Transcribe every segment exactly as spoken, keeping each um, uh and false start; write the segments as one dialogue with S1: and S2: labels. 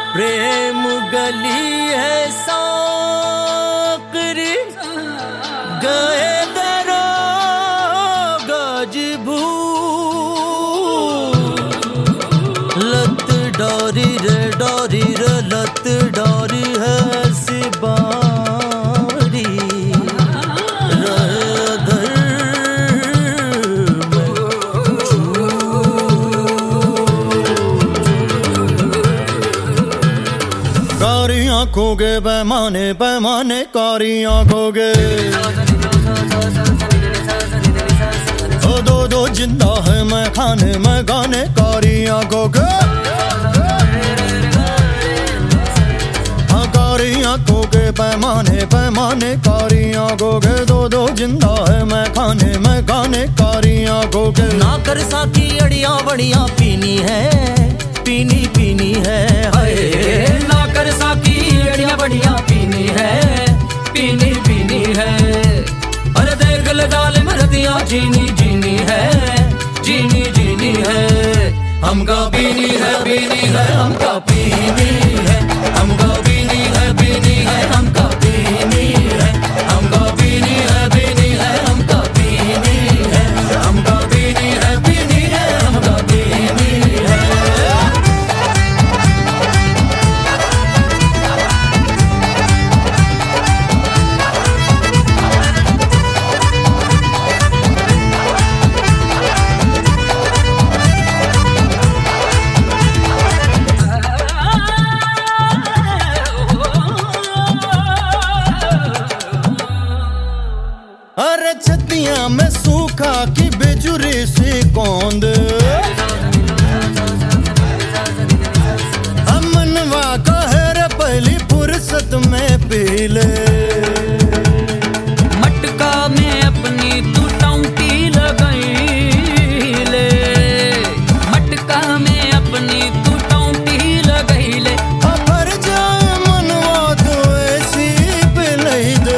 S1: प्रेम गली है साकरी गए दरो गजबू लत डोरी रे डोरी रे लत डोरी है सिबारी कारी आंखों के पैमाने पैमाने कारी आंखों के ओ दो दो जिंदा है मैं खाने मैं गाने कारी आंखों के हाँ कारी आंखों के पैमाने पैमाने कारी आंखों के दो दो जिंदा है मैं खाने मैं गाने कारी आंखों के ना कर साकी अड़िया बड़िया पीनी है पीनी पीनी है हाय ना कर साकी अड़िया बढ़िया पीनी है पीनी पीनी है अरे देख ले डाल मरदिया जीनी जीनी है जीनी जीनी है हमका पीनी है पीनी है हमका पीनी है हमका पीनी है पीनी है हमका पीनी है हमका पीनी है पीनी है हमका पीनी है हमका पीनी है पीनी है हमका पीनी है। अरे छतियां में सूखा की बेजुरी सी कौंद अमनवा कहर पहली फुर्सत में पी ले मटका में अपनी तू टौंटी लगाई ले मटका में अपनी तू टौंटी लगाई ले भर जाए मनवा तो ऐसी पिलाई दे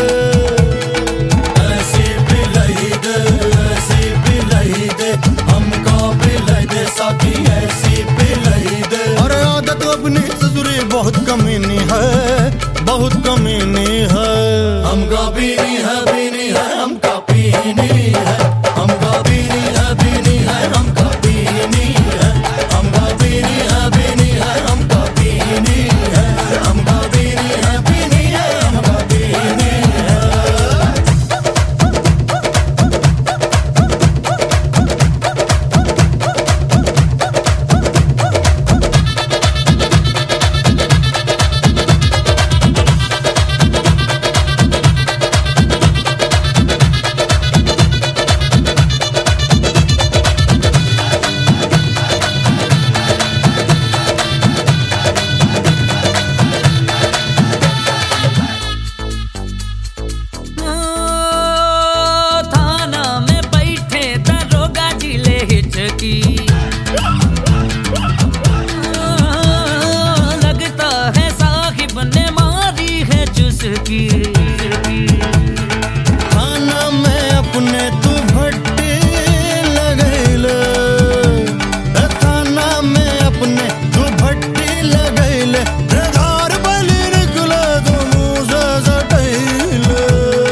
S1: बहुत कमीनी है बहुत कमीनी है हमका पीनी है पीनी है हमका पीनी है हमका पीनी है पीनी है हमका पीनी है हमका पीनी है पीनी है हमका पीनी है हमका पीनी है पीनी है हमका पीनी है। लगता है साहिब ने मारी है चुस्की खाना में अपने तू भट्टी लगैले खाना में अपने तू भट्टी लगैले घर बलि निकले तो मुँह से सटैले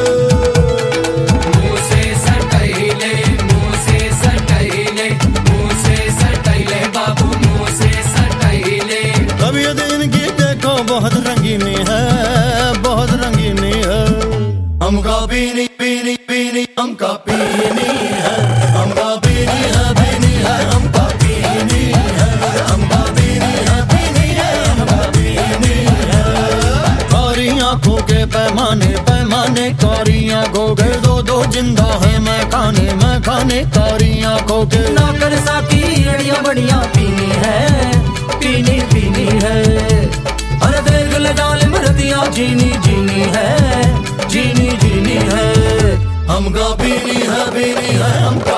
S1: मुँह से सटैले मुँह से सटैले मुँह से सटैले बाबू मुँह से सटैले अब ये दिन की देखो बहुत रंगीनी है बहुत रंगीनी है हमका पीनी पीनी पीनी हमका पीनी है हमका पीनी है पीनी है हमका पीनी है हमका पीनी है पीनी है हमका पीनी है कारी आंखों के पैमाने पैमाने कारी आंखों के दो दो जिंदा है मैं खाने मैं खाने कारी आंखों के ना कर साकी अड़िया बढ़िया पीनी है पीनी पीनी है अरे देख ले डाल मरदिया जीनी जीनी है जीनी जीनी है हमका पीनी है पीनी है हमका